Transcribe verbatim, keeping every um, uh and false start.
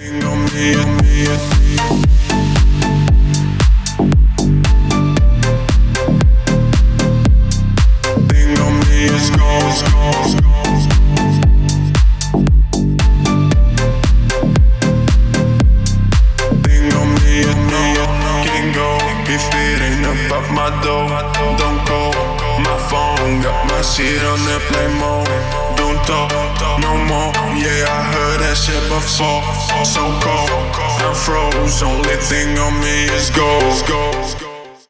thing on me, on me. Thing on me is goes, goes, goes. Thing on me, on me. Can't go if it ain't about my dough. Don't call my phone, got my shit on airplane mode. Don't talk no more. Yeah, I heard that shit before. So cold, I'm froze. Only thing on me is gold.